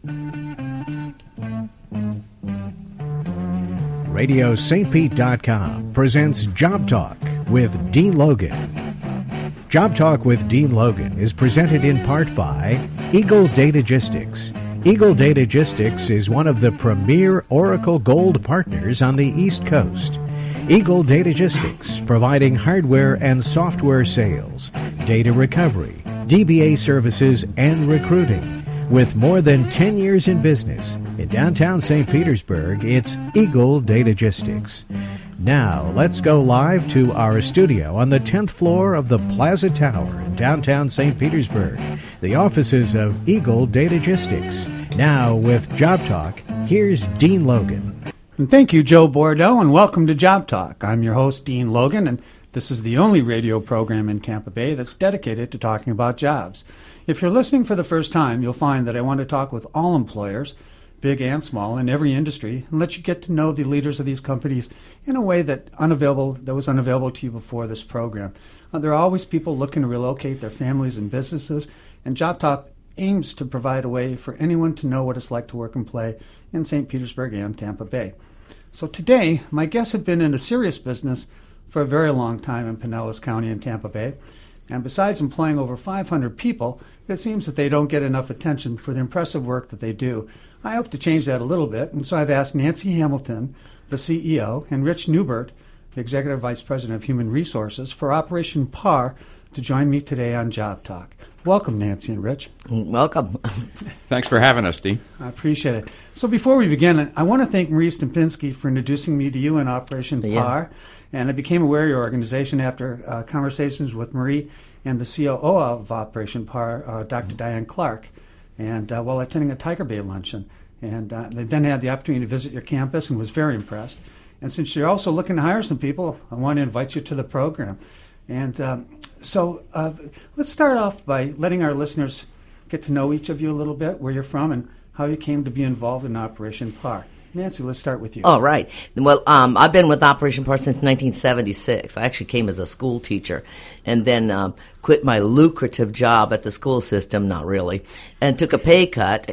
RadioSt. presents Job Talk with Dean Logan. Job Talk with Dean Logan is presented in part by Eagle Datagistics. Eagle Datagistics is one of the premier Oracle Gold partners on the East Coast. Eagle Datagistics, providing hardware and software sales, data recovery, DBA services, and recruiting. With more than 10 years in business, in downtown St. Petersburg, it's Eagle Datagistics. Now, let's go live to our studio on the 10th floor of the Plaza Tower in downtown St. Petersburg, the offices of Eagle Datagistics. Now, with Job Talk, here's Dean Logan. And thank you, Joe Bordeaux, and welcome to Job Talk. I'm your host, Dean Logan, and this is the only radio program in Tampa Bay that's dedicated to talking about jobs. If you're listening for the first time, you'll find that I want to talk with all employers, big and small, in every industry, and let you get to know the leaders of these companies in a way that was unavailable to you before this program. There are always people looking to relocate their families and businesses, and Job Talk aims to provide a way for anyone to know what it's like to work and play in St. Petersburg and Tampa Bay. So today, my guests have been in a serious business for a very long time in Pinellas County and Tampa Bay. And besides employing over 500 people, it seems that they don't get enough attention for the impressive work that they do. I hope to change that a little bit, and so I've asked Nancy Hamilton, the CEO, and Rich Newbert, the Executive Vice President of Human Resources for Operation PAR, to join me today on Job Talk. Welcome, Nancy and Rich. Welcome. Thanks for having us, Dean. I appreciate it. So before we begin, I want to thank Marie Stempinski for introducing me to you in Operation PAR. And I became aware of your organization after conversations with Marie and the COO of Operation PAR, Dr. Diane Clark, and while attending a Tiger Bay luncheon. And they then had the opportunity to visit your campus and was very impressed. And since you're also looking to hire some people, I want to invite you to the program. And so let's start off by letting our listeners get to know each of you a little bit, where you're from, and how you came to be involved in Operation PAR. Nancy, let's start with you. All right. Well, I've been with Operation PAR since 1976. I actually came as a school teacher and then quit my lucrative job at the school system, not really, and took a pay cut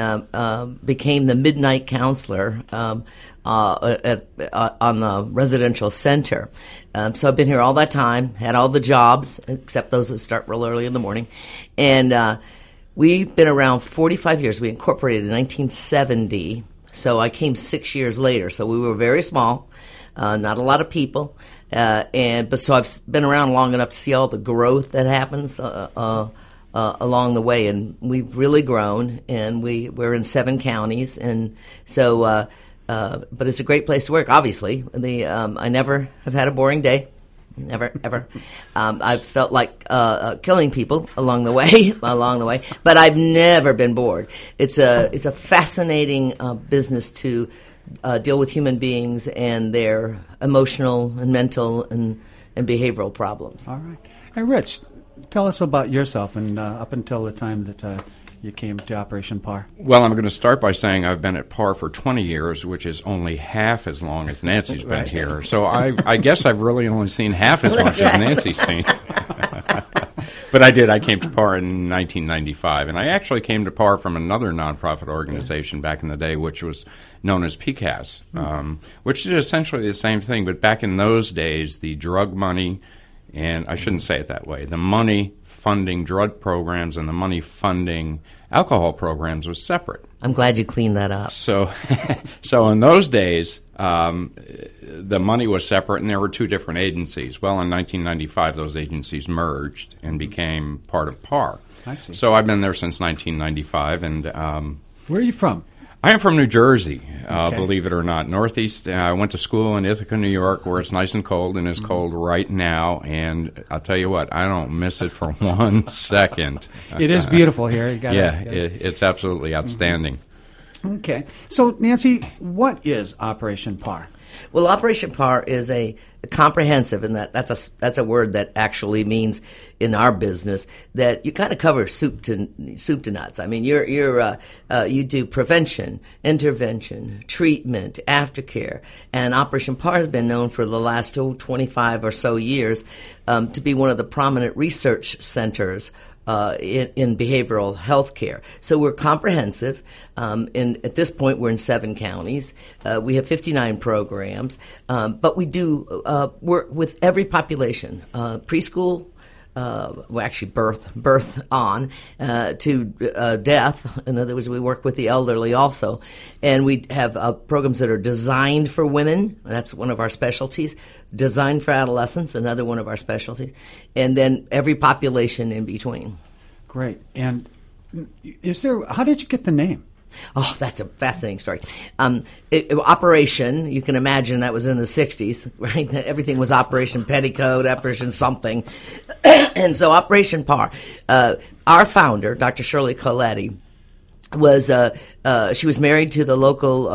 and became the midnight counselor on the residential center. So I've been here all that time, had all the jobs, except those that start real early in the morning. And we've been around 45 years. We incorporated in 1970. So I came 6 years later. So we were very small, not a lot of people, but so I've been around long enough to see all the growth that happens along the way, and we've really grown. And we're in 7 counties, and so but it's a great place to work. Obviously, I never have had a boring day. Never, ever. I've felt like killing people along the way, but I've never been bored. It's a fascinating business to deal with human beings and their emotional and mental and behavioral problems. All right. Hey, Rich, tell us about yourself and up until the time that you came to Operation PAR. Well, I'm going to start by saying I've been at PAR for 20 years, which is only half as long as Nancy's been here. So I guess I've really only seen half as much as Nancy's seen. But I did. I came to PAR in 1995, and I actually came to PAR from another nonprofit organization back in the day, which was known as PCAS, which did essentially the same thing. But back in those days, the drug money, and I shouldn't say it that way, the money funding drug programs and the money funding alcohol programs was separate. I'm glad you cleaned that up. So in those days, the money was separate, and there were 2 different agencies. Well, in 1995, those agencies merged and became part of PAR. I see. So I've been there since 1995. And where are you from? I am from New Jersey, Okay. believe it or not, Northeast. I went to school in Ithaca, New York, where it's nice and cold, and it's cold right now. And I'll tell you what, I don't miss it for 1 second. It is beautiful here. It's absolutely outstanding. Okay. So, Nancy, what is Operation PAR? Well, Operation PAR is a comprehensive, and that's a word that actually means in our business that you kind of cover soup to nuts. I mean, you do prevention, intervention, treatment, aftercare, and Operation PAR has been known for the last 25 or so years to be one of the prominent research centers in behavioral health care. So we're comprehensive. And at this point, we're in 7 counties. We have 59 programs, but we do work with every population, preschool, actually birth on to death. In other words, we work with the elderly also. And we have programs that are designed for women. That's one of our specialties. Designed for adolescents, another one of our specialties. And then every population in between. Great. And how did you get the name? Oh, that's a fascinating story. Operation, you can imagine that was in the 60s, right? Everything was Operation Petticoat, Operation something. And so Operation PAR. Our founder, Dr. Shirley Coletti, she was married to the local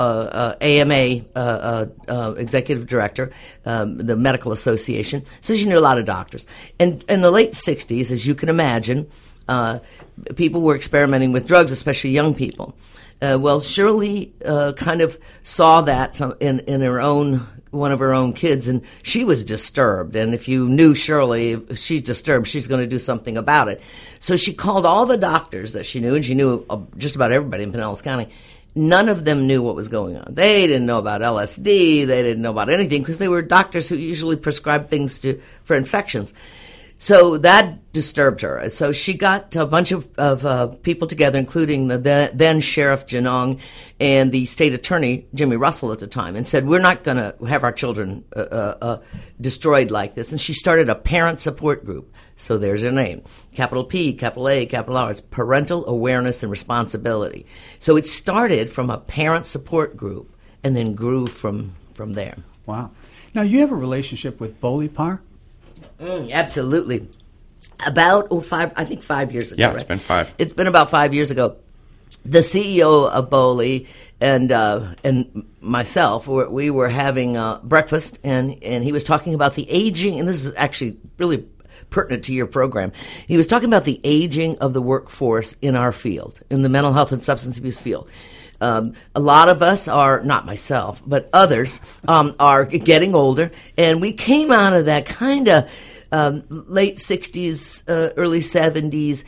AMA executive director, the medical association, so she knew a lot of doctors. And in the late 60s, as you can imagine, people were experimenting with drugs, especially young people. Well, Shirley kind of saw that in her own one of her own kids, and she was disturbed. And if you knew Shirley, if she's disturbed, she's going to do something about it. So she called all the doctors that she knew, and she knew just about everybody in Pinellas County. None of them knew what was going on. They didn't know about LSD. They didn't know about anything because they were doctors who usually prescribed things for infections. So that disturbed her. So she got a bunch of people together, including the then Sheriff Genung and the state attorney, Jimmy Russell, at the time, and said, we're not going to have our children destroyed like this. And she started a parent support group. So there's her name. Capital P, capital A, capital R. It's Parental Awareness and Responsibility. So it started from a parent support group and then grew from there. Wow. Now, you have a relationship with Boli Par? Absolutely. About 5 years ago. Yeah, it's been 5. It's been about 5 years ago. The CEO of Boli and myself, we were having breakfast, and he was talking about the aging, and this is actually really pertinent to your program. He was talking about the aging of the workforce in our field, in the mental health and substance abuse field. A lot of us are, not myself, but others are getting older, and we came out of that kind of late 60s, early 70s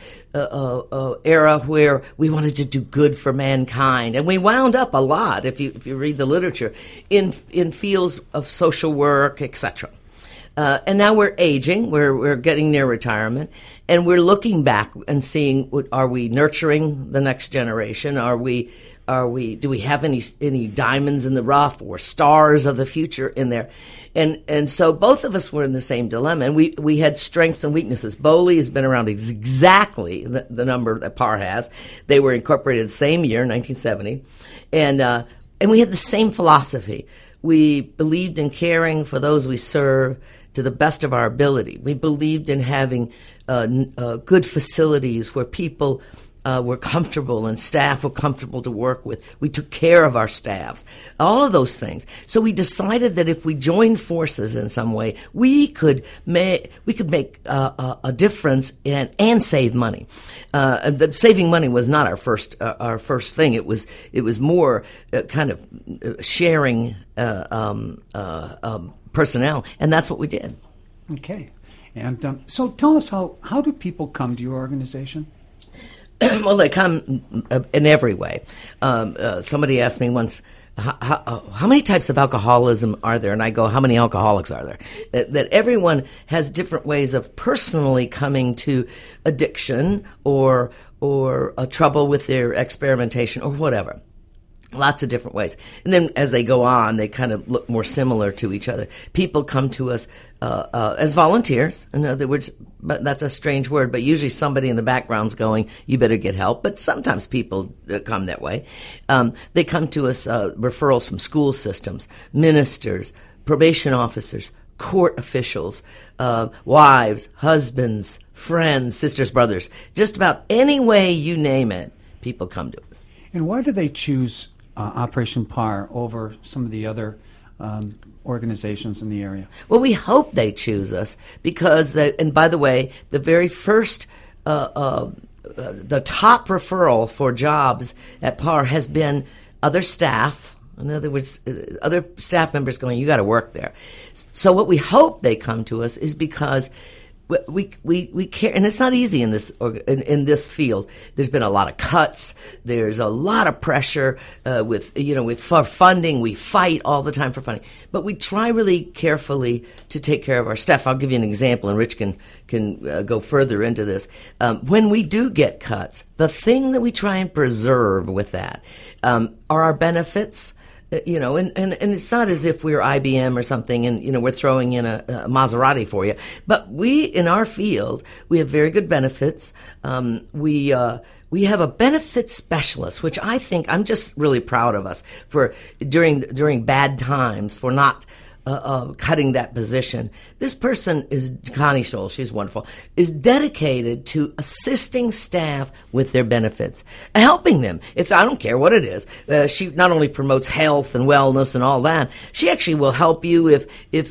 era where we wanted to do good for mankind. And we wound up a lot, if you read the literature, in fields of social work, etc. And now we're aging, we're getting near retirement, and we're looking back and seeing, are we nurturing the next generation? Do we have any diamonds in the rough or stars of the future in there? And so both of us were in the same dilemma, and we had strengths and weaknesses. Boli has been around exactly the number that PAR has. They were incorporated the same year, 1970, and we had the same philosophy. We believed in caring for those we serve to the best of our ability. We believed in having good facilities where people were comfortable and staff were comfortable to work with. We took care of our staffs, all of those things. So we decided that if we joined forces in some way, we could make a difference and save money. But saving money was not our first thing. It was more kind of sharing personnel, and that's what we did. Okay, and so tell us how do people come to your organization? Well, they come in every way. Somebody asked me once, how many types of alcoholism are there? And I go, how many alcoholics are there? That everyone has different ways of personally coming to addiction or a trouble with their experimentation or whatever. Lots of different ways. And then as they go on, they kind of look more similar to each other. People come to us as volunteers. In other words, but that's a strange word, but usually somebody in the background's going, you better get help. But sometimes people come that way. They come to us, referrals from school systems, ministers, probation officers, court officials, wives, husbands, friends, sisters, brothers. Just about any way you name it, people come to us. And why do they choose Operation PAR over some of the other organizations in the area? Well, we hope they choose us because, and by the way, the very first, the top referral for jobs at PAR has been other staff. In other words, other staff members going, you got to work there. So what we hope they come to us is because we care, and it's not easy in this field. There's been a lot of cuts. There's a lot of pressure for funding. We fight all the time for funding, but we try really carefully to take care of our staff. I'll give you an example, and Rich can go further into this. When we do get cuts, the thing that we try and preserve with that are our benefits. And it's not as if we're IBM or something and, we're throwing in a Maserati for you. But in our field, we have very good benefits. We have a benefits specialist, which I think I'm just really proud of us for during bad times for not cutting that position. This person is Connie Scholl. She's wonderful. Is dedicated to assisting staff with their benefits, helping them. I don't care what it is. She not only promotes health and wellness and all that. She actually will help you if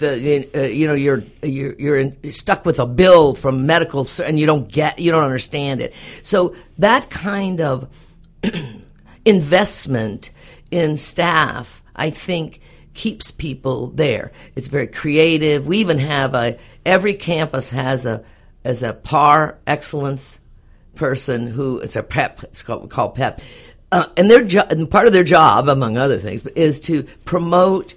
you're stuck with a bill from medical and you don't understand it. So that kind of investment in staff, I think, keeps people there. It's very creative. We even have every campus has a par excellence person who it's a PEP. It's called PEP, and and part of their job, among other things, is to promote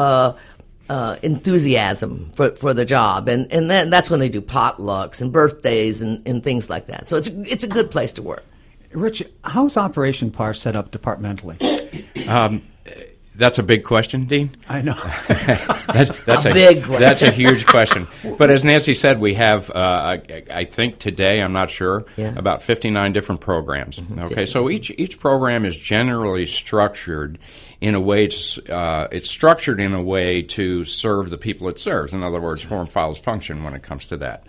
enthusiasm for the job, and then that's when they do potlucks and birthdays and things like that. So it's a good place to work. Rich, how's Operation PAR set up departmentally? That's a big question, Dean. I know. that's a big question. That's a huge question. But as Nancy said, we have, I think today, I'm not sure, about 59 different programs. Mm-hmm. Okay, so each program is generally structured in a way. It's structured in a way to serve the people it serves. In other words, form follows function when it comes to that.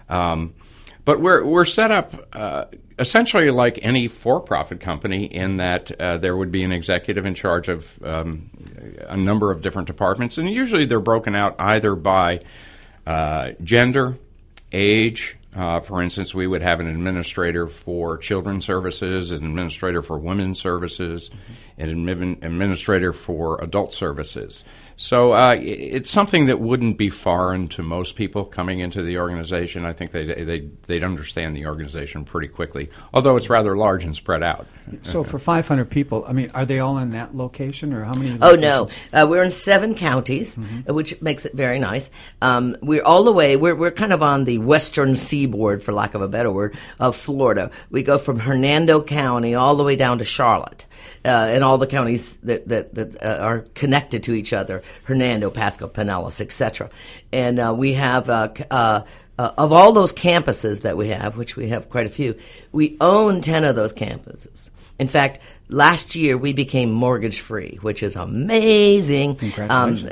But we're set up essentially like any for-profit company in that there would be an executive in charge of a number of different departments, and usually they're broken out either by gender, age. For instance, we would have an administrator for children's services, an administrator for women's services, an administrator for adult services. So it's something that wouldn't be foreign to most people coming into the organization. I think they'd understand the organization pretty quickly, although it's rather large and spread out. So for 500 people, are they all in that location, or how many? Oh, no. We're in 7 counties, which makes it very nice. We're all the way, we're kind of on the western seaboard, for lack of a better word, of Florida. We go from Hernando County all the way down to Charlotte. And all the counties that are connected to each other, Hernando, Pasco, Pinellas, etc. And we have, of all those campuses that we have, which we have quite a few, we own 10 of those campuses. In fact, last year we became mortgage-free, which is amazing. Congratulations!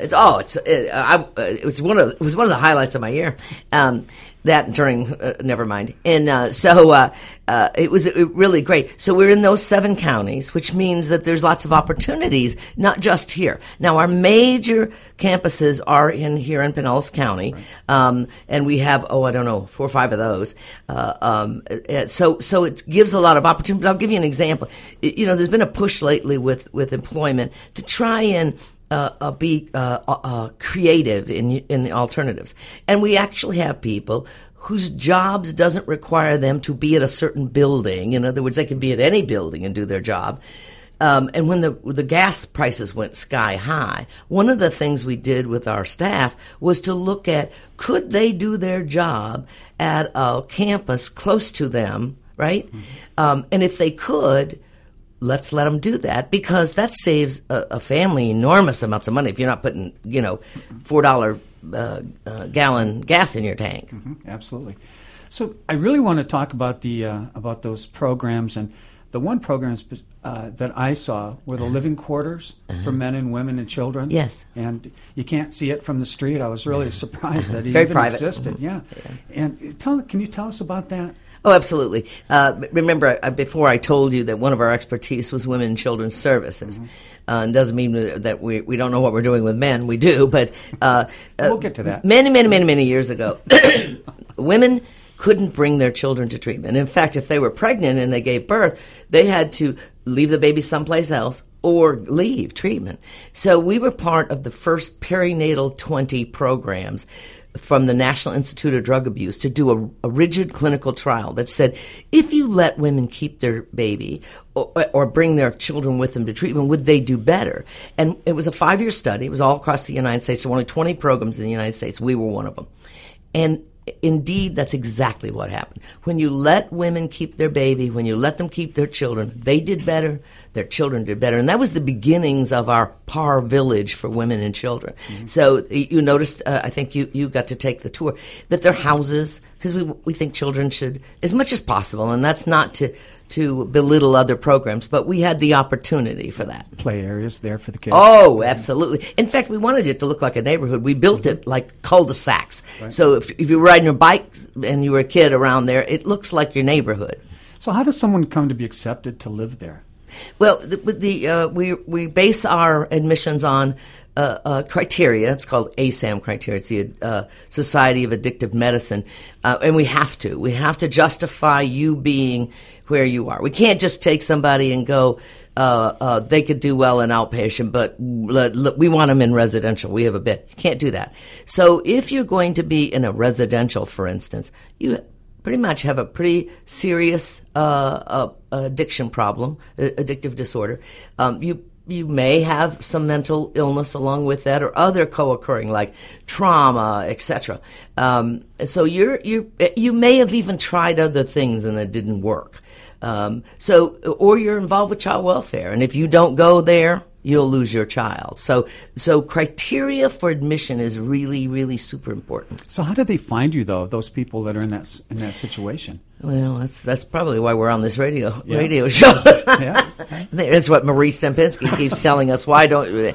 It was one of the highlights of my year. That during, never mind. And so it was really great. So we're in those 7 counties, which means that there's lots of opportunities, not just here. Now, our major campuses are here in Pinellas County, right. And we have, 4 or 5 of those. So it gives a lot of opportunity. But I'll give you an example. There's been a push lately with employment to try and be creative in alternatives. And we actually have people whose jobs doesn't require them to be at a certain building. In other words, they can be at any building and do their job. And when the gas prices went sky high, one of the things we did with our staff was to look at, could they do their job at a campus close to them, right? Mm-hmm. And if they could, let's let them do that, because that saves a family enormous amounts of money if you're not putting, $4 gallon gas in your tank. Mm-hmm, absolutely. So I really want to talk about about those programs, and the one program that I saw were the living quarters for men and women and children. Yes. And you can't see it from the street. I was really surprised that it Very even private. existed. Yeah. And can you tell us about that? Oh, absolutely. Remember, before I told you that one of our expertise was women and children's services. Mm-hmm. It doesn't mean that we don't know what we're doing with men. We do, but we'll get to that. Many years ago, women couldn't bring their children to treatment. In fact, if they were pregnant and they gave birth, they had to leave the baby someplace else, or leave treatment. So we were part of the first perinatal 20 programs from the National Institute of Drug Abuse to do a rigid clinical trial that said if you let women keep their baby or bring their children with them to treatment, would they do better? And it was a 5-year study. It was all across the United States. There were only 20 programs in the United States. We were one of them. And indeed, that's exactly what happened. When you let women keep their baby, when you let them keep their children, they did better, their children did better. And that was the beginnings of our PAR village for women and children. Mm-hmm. So you noticed, I think you got to take the tour, that they're houses, because we think children should, as much as possible, and that's not to belittle other programs, but we had the opportunity for that. Play areas there for the kids. Oh, absolutely. In fact, we wanted it to look like a neighborhood. We built it like cul-de-sacs. Right. So if you were riding your bike and you were a kid around there, it looks like your neighborhood. So how does someone come to be accepted to live there? Well, we base our admissions on criteria. It's called ASAM criteria. It's the Society of Addictive Medicine, and we have to justify you being where you are. We can't just take somebody and go. They could do well in outpatient, but we want them in residential. We have a bed. You can't do that. So if you're going to be in a residential, for instance, you pretty much have a pretty serious addiction problem, addictive disorder. You may have some mental illness along with that, or other co-occurring like trauma, etc. So you may have even tried other things and it didn't work. Or you're involved with child welfare, and if you don't go there, you'll lose your child. So criteria for admission is really, really super important. So how do they find you, though, those people that are in that situation? Well, that's probably why we're on this radio show. Yeah. That's what Marie Stempinski keeps telling us. Why don't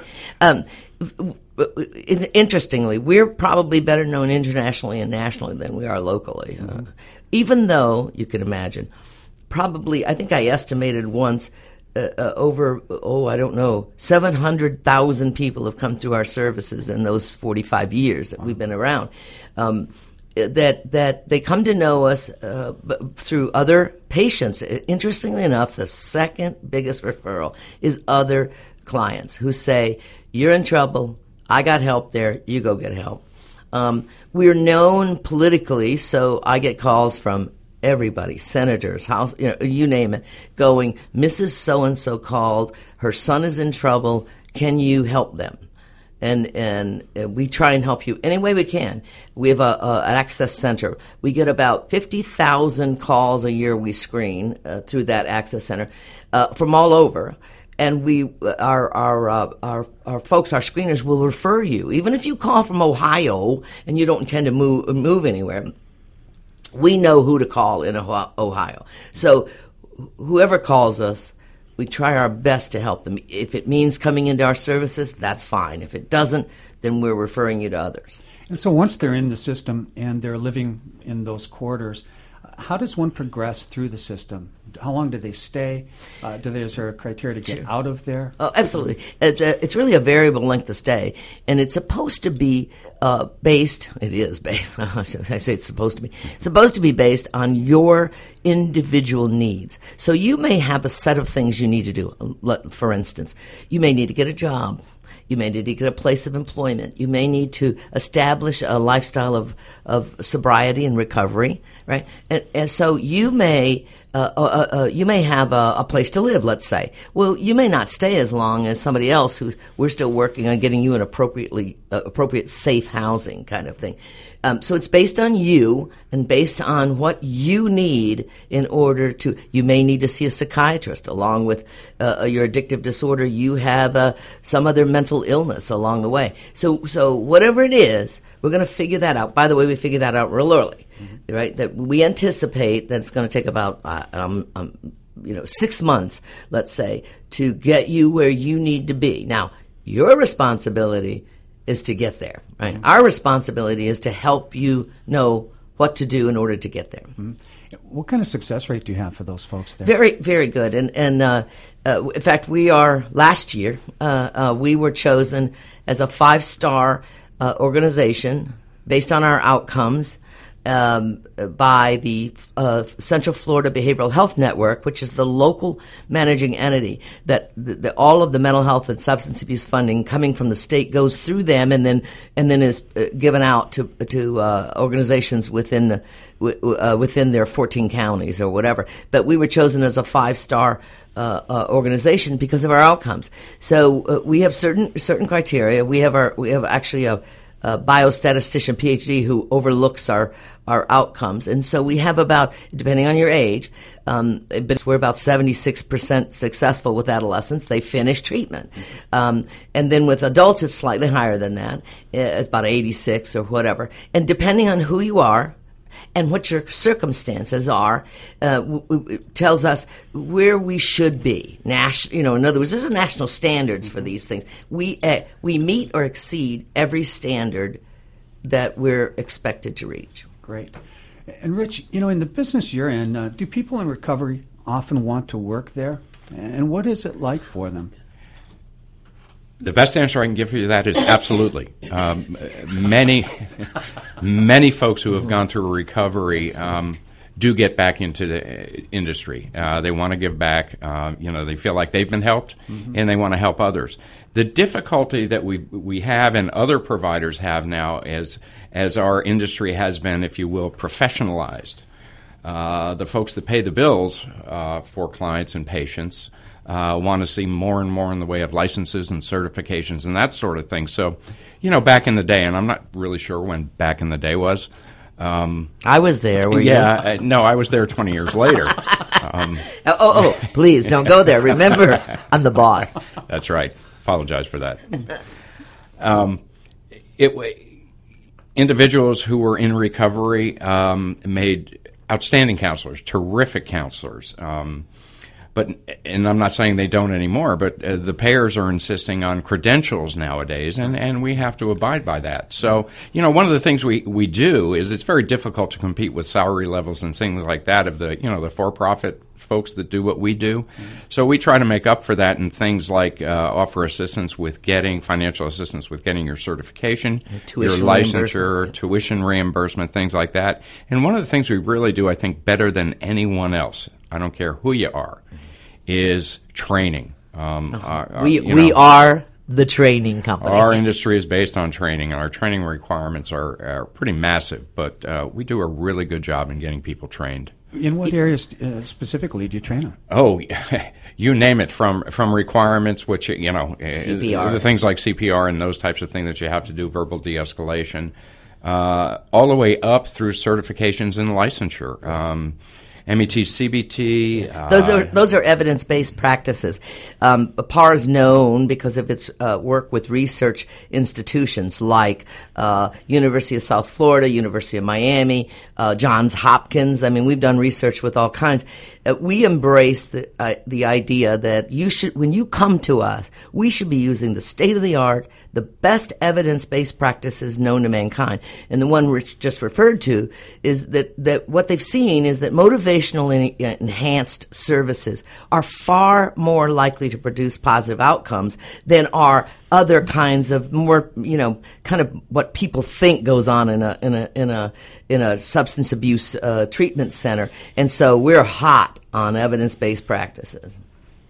interestingly, we're probably better known internationally and nationally than we are locally. Mm-hmm. Even though, you can imagine, probably, I think I estimated once, over 700,000 people have come through our services in those 45 years that we've been around. That they come to know us through other patients. Interestingly enough, the second biggest referral is other clients who say, "You're in trouble. I got help there. You go get help." We're known politically, so I get calls from everybody, senators, house, you name it, going, "Mrs. So-and-so called, her son is in trouble, can you help them?" And we try and help you any way we can. We have an access center. We get about 50,000 calls a year we screen through that access center from all over. And our folks, our screeners, will refer you. Even if you call from Ohio and you don't intend to move anywhere, we know who to call in Ohio. So whoever calls us, we try our best to help them. If it means coming into our services, that's fine. If it doesn't, then we're referring you to others. And so once they're in the system and they're living in those quarters, how does one progress through the system? How long do they stay? Is there a criteria to get out of there? Oh, absolutely. It's really a variable length of stay, and it's supposed to be based. It is based. I say it's supposed to be. It's supposed to be based on your individual needs. So you may have a set of things you need to do. For instance, you may need to get a job. You may need to get a place of employment. You may need to establish a lifestyle of sobriety and recovery, right? And so you may have a place to live, let's say. Well, you may not stay as long as somebody else who we're still working on getting you an appropriate safe housing kind of thing. So it's based on you and based on what you need in order to. You may need to see a psychiatrist along with your addictive disorder. You have some other mental illness along the way. So whatever it is, we're going to figure that out. By the way, we figure that out real early, right? That we anticipate that it's going to take about 6 months, let's say, to get you where you need to be. Now, your responsibility is to get there, right? Mm-hmm. Our responsibility is to help you know what to do in order to get there. Mm-hmm. What kind of success rate do you have for those folks there? Very, very good. And in fact, last year, we were chosen as a 5-star organization based on our outcomes by the Central Florida Behavioral Health Network, which is the local managing entity that all of the mental health and substance abuse funding coming from the state goes through them, and then is given out to organizations within their 14 counties or whatever. But we were chosen as a 5-star organization because of our outcomes. So we have certain criteria. We have actually a biostatistician PhD who overlooks our outcomes, and so we have about, depending on your age, but we're about 76% successful with adolescents. They finish treatment, and then with adults it's slightly higher than that. It's about 86 or whatever, and depending on who you are and what your circumstances are, tells us where we should be. In other words, there's national standards for these things. We meet or exceed every standard that we're expected to reach. Great. And Rich, in the business you're in, do people in recovery often want to work there? And what is it like for them? The best answer I can give you to that is absolutely. Many folks who have gone through recovery do get back into the industry. They want to give back. They feel like they've been helped, and they want to help others. The difficulty that we have and other providers have now as our industry has been, if you will, professionalized. The folks that pay the bills for clients and patients want to see more and more in the way of licenses and certifications and that sort of thing. So, back in the day, and I'm not really sure when back in the day was. I was there. Were you? No, I was there 20 years later. Please don't go there. Remember, I'm the boss. That's right. Apologize for that. Individuals who were in recovery made outstanding counselors, terrific counselors. And I'm not saying they don't anymore, but the payers are insisting on credentials nowadays, and we have to abide by that. So, one of the things we do is it's very difficult to compete with salary levels and things like that of the for-profit folks that do what we do. So we try to make up for that in things like offer assistance with financial assistance with getting your certification, your licensure, tuition reimbursement, things like that. And one of the things we really do, I think, better than anyone else, I don't care who you are, is training. We are the training company. Our industry is based on training, and our training requirements are pretty massive, but we do a really good job in getting people trained. In what areas specifically do you train them? Oh, you name it, from requirements, which, CPR. The things like CPR and those types of things that you have to do, verbal de-escalation, all the way up through certifications and licensure. MET, CBT. Those are evidence-based practices. PAR is known because of its work with research institutions like University of South Florida, University of Miami, Johns Hopkins. I mean, we've done research with all kinds. We embrace the idea that when you come to us, we should be using the state-of-the-art, the best evidence-based practices known to mankind. And the one Rich just referred to is that what they've seen is that motivational enhanced services are far more likely to produce positive outcomes than are other kinds of more, kind of what people think goes on in a substance abuse treatment center. And so we're hot on evidence-based practices.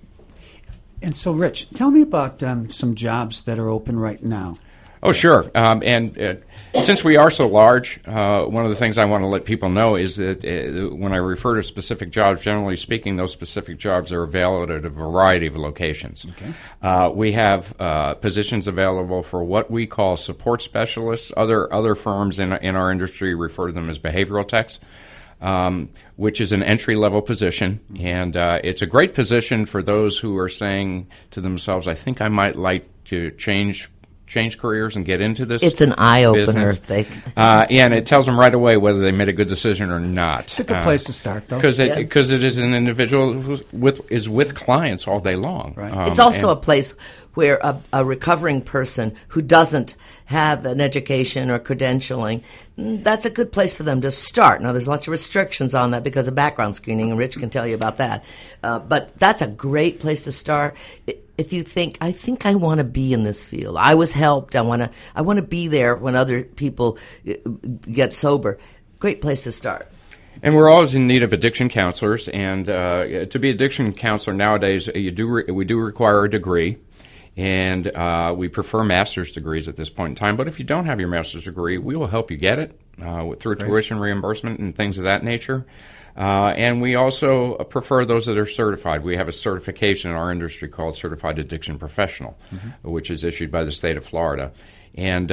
And so, Rich, tell me about some jobs that are open right now. Oh, sure. And since we are so large, one of the things I want to let people know is that when I refer to specific jobs, generally speaking, those specific jobs are available at a variety of locations. Okay. We have positions available for what we call support specialists. Other firms in our industry refer to them as behavioral techs. Which is an entry-level position, and it's a great position for those who are saying to themselves, I think I might like to change careers and get into this. It's an eye-opener. And it tells them right away whether they made a good decision or not. It's a good place to start, though. Because it is an individual who is with clients all day long. Right. It's also a place where a recovering person who doesn't have an education or credentialing, that's a good place for them to start. Now, there's lots of restrictions on that because of background screening, and Rich can tell you about that. But that's a great place to start. If you think, I think I want to be in this field. I was helped. I want to be there when other people get sober. great place to start. And we're always in need of addiction counselors. And to be an addiction counselor nowadays, we do require a degree. And we prefer master's degrees at this point in time. But if you don't have your master's degree, we will help you get it through tuition reimbursement and things of that nature. And we also prefer those that are certified. We have a certification in our industry called Certified Addiction Professional, which is issued by the state of Florida. And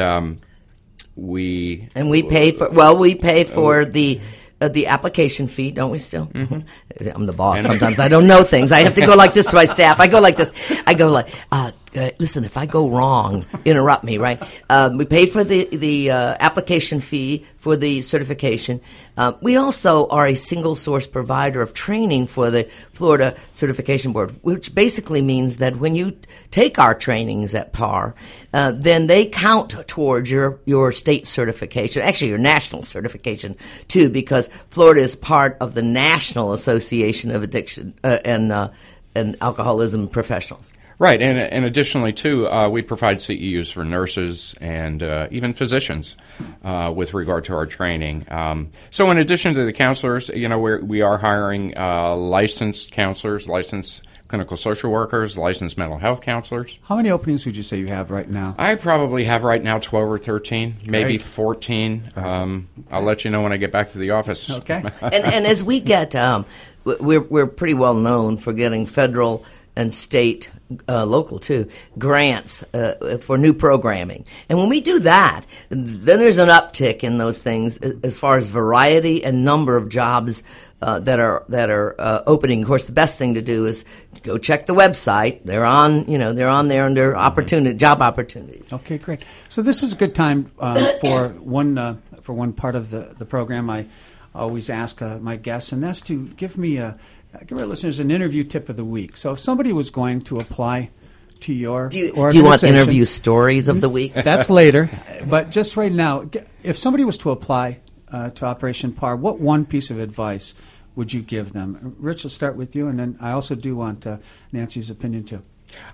we pay for the application fee, don't we still? Mm-hmm. I'm the boss. Sometimes I don't know things. I have to go like this to my staff. I go like this. I go like, listen, if I go wrong, interrupt me, right? We pay for the application fee for the certification. We also are a single source provider of training for the Florida Certification Board, which basically means that when you take our trainings at PAR, then they count towards your state certification, actually your national certification too, because Florida is part of the National Association of Addiction and Alcoholism Professionals. Right, and additionally, too, we provide CEUs for nurses and even physicians with regard to our training. So in addition to the counselors, we are hiring licensed counselors, licensed clinical social workers, licensed mental health counselors. How many openings would you say you have right now? I probably have right now 12 or 13, maybe 14. I'll let you know when I get back to the office. Okay. and as we get, we're pretty well known for getting federal and state, local too, grants for new programming. And when we do that, then there's an uptick in those things as far as variety and number of jobs that are opening. Of course, the best thing to do is go check the website. They're on there under job opportunities. Okay, great. So this is a good time for one part of the program. I always ask my guests, and that's to give our listeners an interview tip of the week. So if somebody was going to apply to your organization... Do you want interview stories of the week? That's later. But just right now, if somebody was to apply to Operation PAR, what one piece of advice would you give them? Rich, let's start with you, and then I also do want Nancy's opinion too.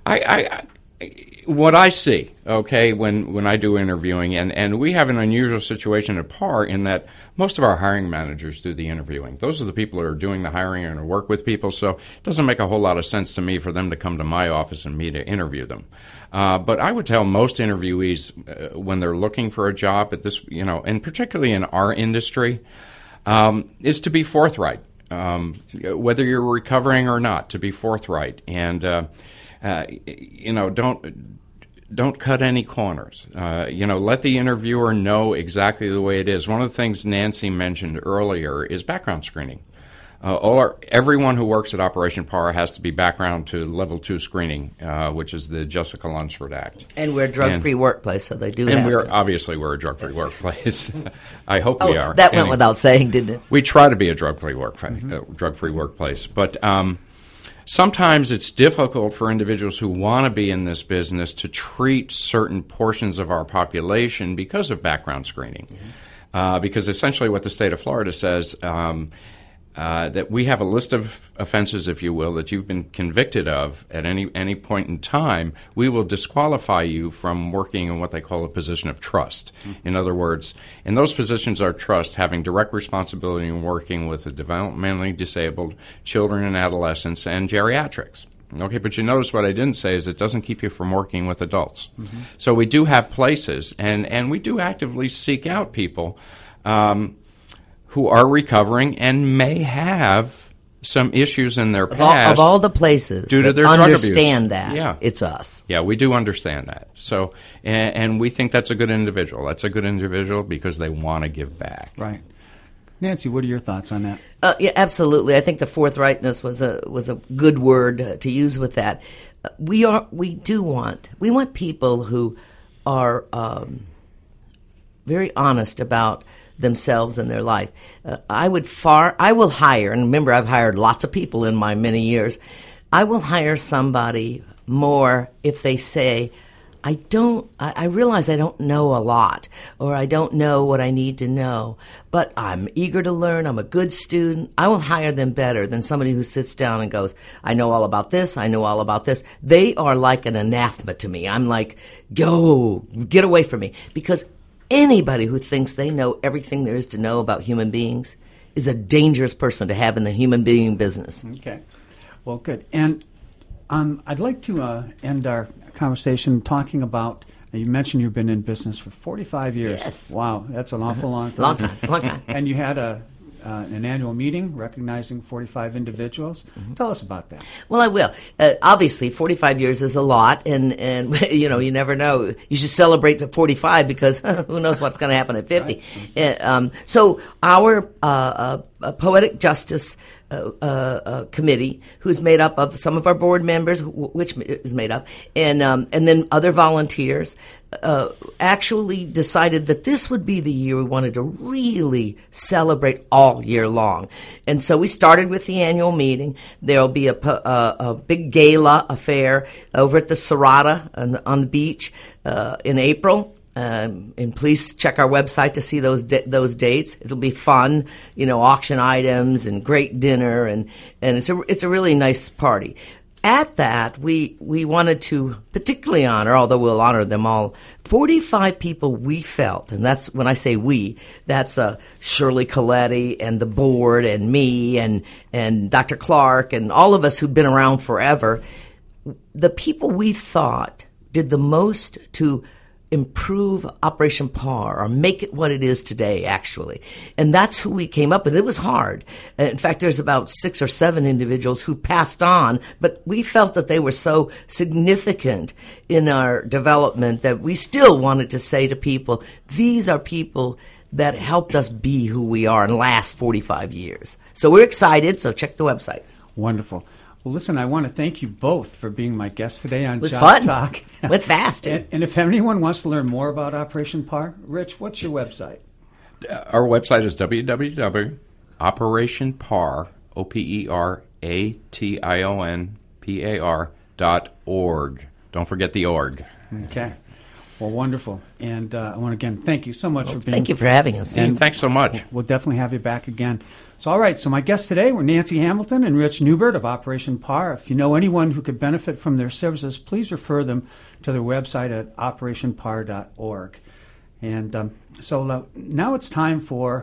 What I see, okay, when I do interviewing, and we have an unusual situation at PAR in that most of our hiring managers do the interviewing. Those are the people that are doing the hiring and work with people, so it doesn't make a whole lot of sense to me for them to come to my office and me to interview them. But I would tell most interviewees when they're looking for a job at this, and particularly in our industry, is to be forthright. Whether you're recovering or not, to be forthright. And don't cut any corners. Let the interviewer know exactly the way it is. One of the things Nancy mentioned earlier is background screening. Everyone who works at Operation PAR has to be background to Level 2 screening, which is the Jessica Lunsford Act. And we're a drug-free workplace, so they do have to. And obviously we're a drug-free workplace. I hope we are. That went without saying, didn't it? We try to be a drug-free workplace. But sometimes it's difficult for individuals who want to be in this business to treat certain portions of our population because of background screening. Because essentially what the state of Florida says, that we have a list of offenses, if you will, that you've been convicted of at any point in time, we will disqualify you from working in what they call a position of trust. In other words, in those positions of trust, having direct responsibility in working with the developmentally disabled, children and adolescents, and geriatrics. Okay, but you notice what I didn't say is it doesn't keep you from working with adults. So we do have places, and we do actively seek out people who are recovering and may have some issues in their past. Of all the places due to their drug abuse. Understand that. It's us. Yeah, we do understand that. So, and we think that's a good individual. That's a good individual because they want to give back. Right. Nancy, what are your thoughts on that? Yeah, absolutely. I think the forthrightness was a good word to use with that. We want people who are very honest about themselves and their life. I will hire, and remember I've hired lots of people in my many years, I will hire somebody more if they say, I realize I don't know a lot, or I don't know what I need to know, but I'm eager to learn, I'm a good student. I will hire them better than somebody who sits down and goes, I know all about this, I know all about this. They are like an anathema to me. I'm like, go, get away from me. Because Anybody who thinks they know everything there is to know about human beings is a dangerous person to have in the human being business. Okay. Well, good. And I'd like to end our conversation talking about, you mentioned you've been in business for 45 years. Yes. Wow, that's an awful long time. Long time. And you had an annual meeting recognizing 45 individuals. Mm-hmm. Tell us about that. Well, I will. Obviously, 45 years is a lot, and you never know. You should celebrate at 45 because who knows what's going to happen at 50. Right. So our Poetic Justice committee, who's made up of some of our board members, which is made up, and then other volunteers, actually decided that this would be the year we wanted to really celebrate all year long. And so we started with the annual meeting. There'll be a big gala affair over at the Serrata on the beach in April. And please check our website to see those dates. It'll be fun, auction items and great dinner, and it's a really nice party. At that, we wanted to particularly honor, although we'll honor them all, 45 people we felt, and that's when I say we, that's Shirley Coletti and the board and me and Dr. Clark and all of us who've been around forever. The people we thought did the most to improve Operation PAR, or make it what it is today, actually. And that's who we came up with. It was hard. In fact, there's about 6 or 7 individuals who passed on, but we felt that they were so significant in our development that we still wanted to say to people, these are people that helped us be who we are and last 45 years. So we're excited, so check the website. Wonderful. Well, listen, I want to thank you both for being my guest today on Job fun. Talk. Went fast. And if anyone wants to learn more about Operation PAR, Rich, what's your website? Our website is www.operationpar, OPERATIONPAR.org. Don't forget the org. Okay. Well, wonderful. And I want to again thank you so much for being. Thank you for having us. And thanks so much. We'll definitely have you back again. So, all right. So my guests today were Nancy Hamilton and Rich Newbert of Operation PAR. If you know anyone who could benefit from their services, please refer them to their website at operationpar.org. And so now it's time for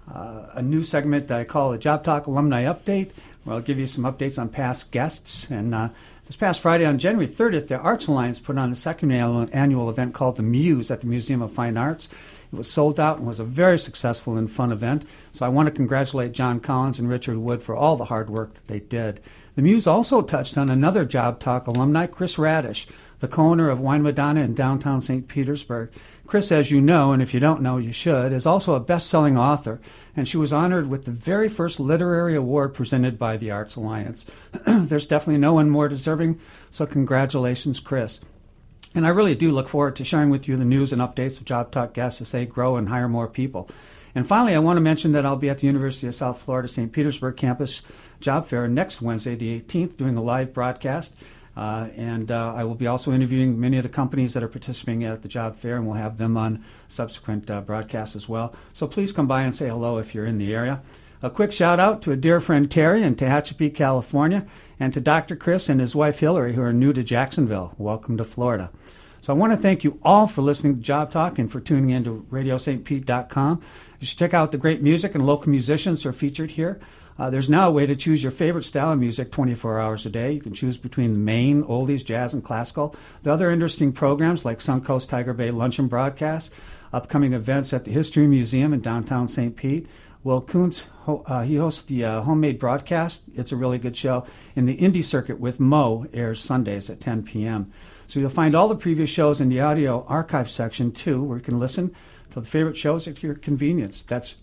a new segment that I call a Job Talk Alumni Update, where I'll give you some updates on past guests. And this past Friday on January 30th, the Arts Alliance put on the second annual event called The Muse at the Museum of Fine Arts. It was sold out and was a very successful and fun event. So I want to congratulate John Collins and Richard Wood for all the hard work that they did. The Muse also touched on another Job Talk alumni, Chris Radish, the co-owner of Wine Madonna in downtown St. Petersburg. Chris, as you know, and if you don't know, you should, is also a best-selling author, and she was honored with the very first literary award presented by the Arts Alliance. There's definitely no one more deserving, so congratulations, Chris. And I really do look forward to sharing with you the news and updates of Job Talk guests as they grow and hire more people. And finally, I want to mention that I'll be at the University of South Florida St. Petersburg campus job fair next Wednesday, the 18th, doing a live broadcast. And I will be also interviewing many of the companies that are participating at the job fair, and we'll have them on subsequent broadcasts as well. So please come by and say hello if you're in the area. A quick shout-out to a dear friend, Terry, in Tehachapi, California, and to Dr. Chris and his wife, Hillary, who are new to Jacksonville. Welcome to Florida. So I want to thank you all for listening to Job Talk and for tuning in to RadioSt.Pete.com. You should check out the great music and local musicians who are featured here. There's now a way to choose your favorite style of music 24 hours a day. You can choose between the main, oldies, jazz, and classical. The other interesting programs like Suncoast Tiger Bay Luncheon Broadcasts, upcoming events at the History Museum in downtown St. Pete. Will Kuntz, he hosts the Homemade Broadcast. It's a really good show. And the Indie Circuit with Mo airs Sundays at 10 p.m. So you'll find all the previous shows in the audio archive section, too, where you can listen to the favorite shows at your convenience. That's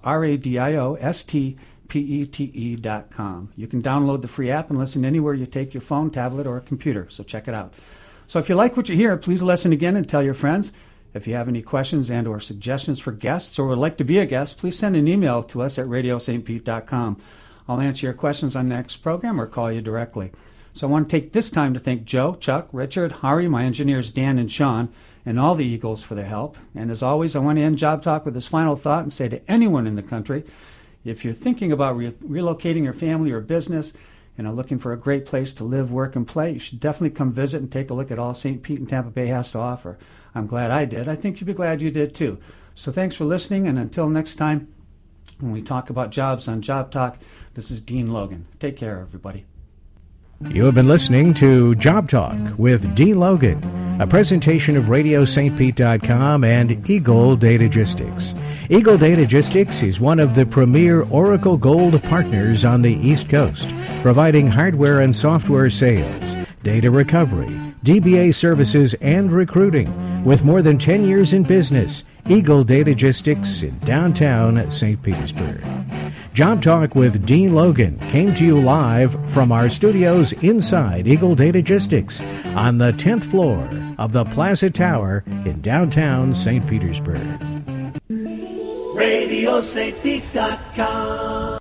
RadioStPete.com. You can download the free app and listen anywhere you take your phone, tablet, or computer. So check it out. So if you like what you hear, please listen again and tell your friends. If you have any questions and or suggestions for guests or would like to be a guest, please send an email to us at RadioStPete.com. I'll answer your questions on the next program or call you directly. So I want to take this time to thank Joe, Chuck, Richard, Hari, my engineers Dan and Sean, and all the Eagles for their help. And as always, I want to end Job Talk with this final thought and say to anyone in the country, if you're thinking about relocating your family or business, and are looking for a great place to live, work, and play, you should definitely come visit and take a look at all St. Pete and Tampa Bay has to offer. I'm glad I did. I think you'd be glad you did too. So thanks for listening, and until next time, when we talk about jobs on Job Talk, this is Dean Logan. Take care, everybody. You have been listening to Job Talk with Dean Logan, a presentation of RadioSt.Pete.com and Eagle Datagistics. Eagle Datagistics is one of the premier Oracle Gold partners on the East Coast, providing hardware and software sales, data recovery, DBA services, and recruiting. With more than 10 years in business, Eagle Datagistics in downtown St. Petersburg. Job Talk with Dean Logan came to you live from our studios inside Eagle Datagistics on the 10th floor of the Plaza Tower in downtown St. Petersburg. RadioSt.Pete.com